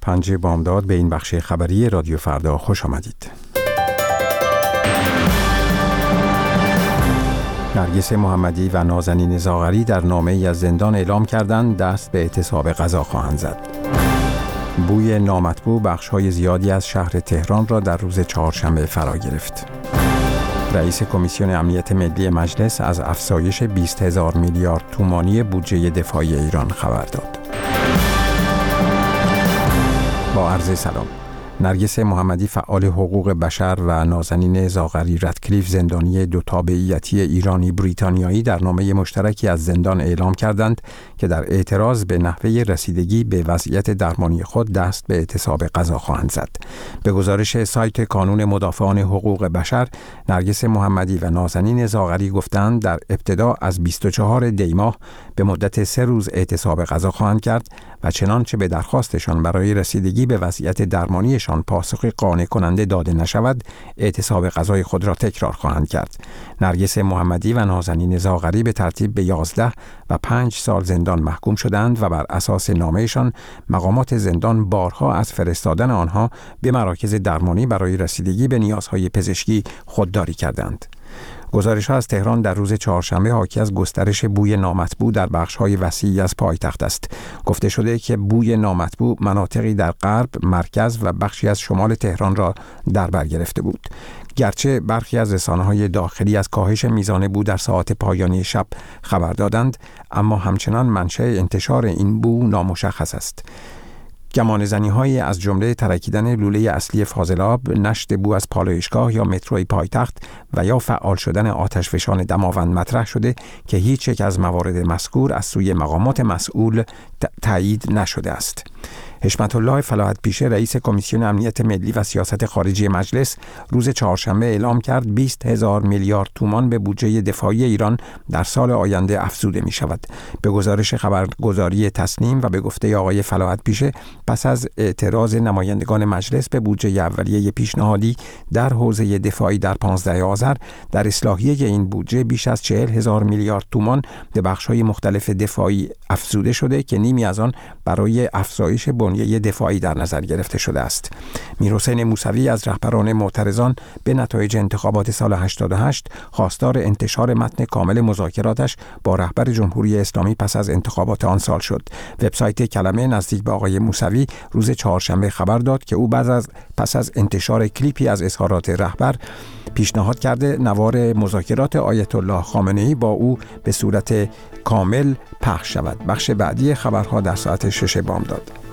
پنج بامداد به این بخش خبری رادیو فردا خوش آمدید. نرگس محمدی و نازنین زاغری در نامه‌ای از زندان اعلام کردند دست به اعتصاب غذا خواهند زد. بوی نامطبوع بخش‌های زیادی از شهر تهران را در روز چهارشنبه فرا گرفت. رئیس کمیسیون امنیت ملی مجلس از افزایش 20,000 میلیارد تومانی بودجه دفاعی ایران خبر داد. با عرض سلام. نرگس محمدی فعال حقوق بشر و نازنین زاغری رتکلیف زندانی دو تابعیتی ایرانی بریتانیایی در نامه مشترکی از زندان اعلام کردند که در اعتراض به نحوه رسیدگی به وضعیت درمانی خود دست به اعتصاب غذا خواهند زد. به گزارش سایت کانون مدافعان حقوق بشر، نرگس محمدی و نازنین زاغری گفتند در ابتدا از 24 دی ماه به مدت 3 روز اعتصاب غذا خواهند کرد و چنانچه به درخواستشان برای رسیدگی به وضعیت درمانیشان پاسخی قانع کننده داده نشود، اعتصاب غذای خود را تکرار خواهند کرد. نرگس محمدی و نازنین زاغری به ترتیب به 11 و 5 سال زندان محکوم شدند و بر اساس نامه‌شان مقامات زندان بارها از فرستادن آنها به مراکز درمانی برای رسیدگی به نیازهای پزشکی خودداری کردند. گزارش‌ها از تهران در روز چهارشنبه حاکی از گسترش بوی نامطبوع در بخش‌های وسیعی از پایتخت است. گفته شده که بوی نامطبوع مناطقی در غرب، مرکز و بخشی از شمال تهران را در بر گرفته بود. گرچه برخی از رسانه‌های داخلی از کاهش میزان بو در ساعات پایانی شب خبر دادند، اما همچنان منشأ انتشار این بو نامشخص است. گمانه‌زنی‌هایی از جمله ترکیدن لوله اصلی فاضلاب، نشت بو از پالایشگاه یا متروی پایتخت و یا فعال شدن آتشفشان دماوند مطرح شده که هیچ یک از موارد مذکور از سوی مقامات مسئول تایید نشده است. حشمت الله فلاحت پیشه، رئیس کمیسیون امنیت ملی و سیاست خارجی مجلس، روز چهارشنبه اعلام کرد 20,000 میلیارد تومان به بودجه دفاعی ایران در سال آینده افزوده می شود. به گزارش خبرگزاری تسنیم و به گفته آقای فلاحت پیشه، پس از اعتراض نمایندگان مجلس به بودجه اولیه پیشنهادی در حوزه دفاعی در 15 آذر، در اصلاحیه این بودجه بیش از 40,000 میلیارد تومان به بخش‌های مختلف دفاعی افزوده شده که نیمی از آن برای افزایش بنیه دفاعی در نظر گرفته شده است. میرحسین موسوی از رهبران معترضان به نتایج انتخابات سال 88 خواستار انتشار متن کامل مذاکراتش با رهبر جمهوری اسلامی پس از انتخابات آن سال شد. وبسایت کلمه نزدیک به آقای موسوی روز چهارشنبه خبر داد که او پس از انتشار کلیپی از اظهارات رهبر پیشنهاد کرده نوار مذاکرات آیت الله خامنه‌ای با او به صورت کامل پخش شود. بخش بعدی خبرها در ساعت 6 بامداد.